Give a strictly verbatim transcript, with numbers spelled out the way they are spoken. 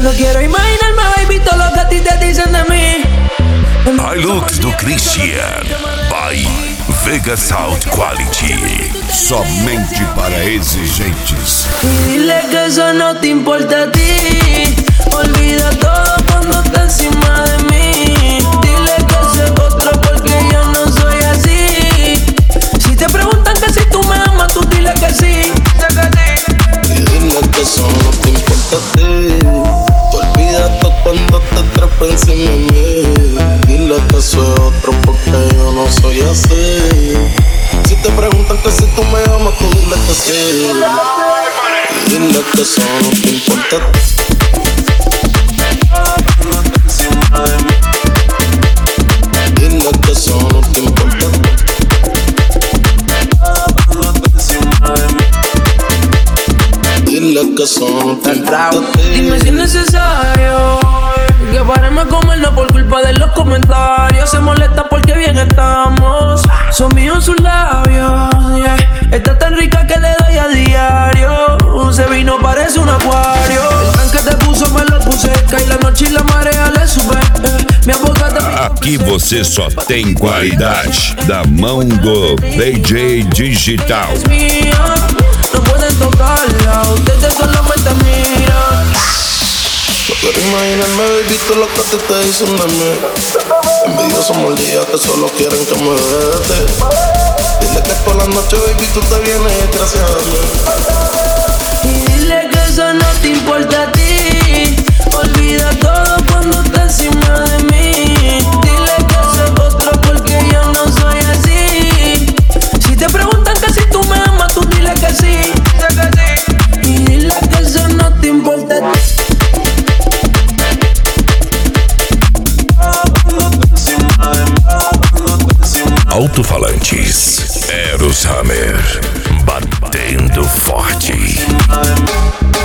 No quiero imaginarme, baby, todo lo que a ti te dicen de mí. Hilux do Christian by Vega Sound Quality. Somente para exigentes. Y dile que eso no te importa a ti. Olvida todo cuando está encima de mí. Dile que ese es otro porque yo no soy así. Si te preguntan que si tú me amas, tú dile que sí. Y dile que eso no te importa a ti. Olvida todo cuando te trepa encima de mí. Dile que eso es otro porque yo no soy así. Si te preguntan que si tú me amas, tú dile que sí. Y dile que eso no te importa a ti. Dile que eso no te importa a ti. Dile que eso no te importa a ti. Dime si es necesario que paremos a comernos por culpa de los comentarios. Se molesta porque bien estamos. Son míos sus labios, yeah. Está tan rica que le doy a diario. Se vino parece un acuario. El tanque te puso, me lo puse. Cae la noche y la marea le sube, eh. Mi abogada. Aqui você só tem qualidade da mão do D J Digital. Es mía, no pueden tocarla. Ustedes solamente miran. No quiero imaginarme, baby, todo lo que te te dicen de mí. Envidiosos mordías que solo quieren que me vete. Dile que por la noche, baby, tú te vienes gracias a mí. Y dile que eso no te importa a ti. Olvida todo cuando está encima de mí. Dile que ese es otro porque yo no soy así. Si te preguntan que si tú me amas, tú dile que sí. Y dile que eso no te importa a ti. Alto-falantes Eros Hammer, batendo forte.